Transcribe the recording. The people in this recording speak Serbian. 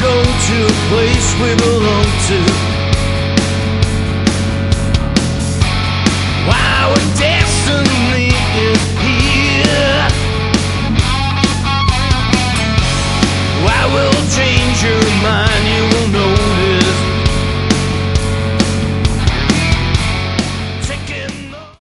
go to a place we belong to. Our destiny is here. I will change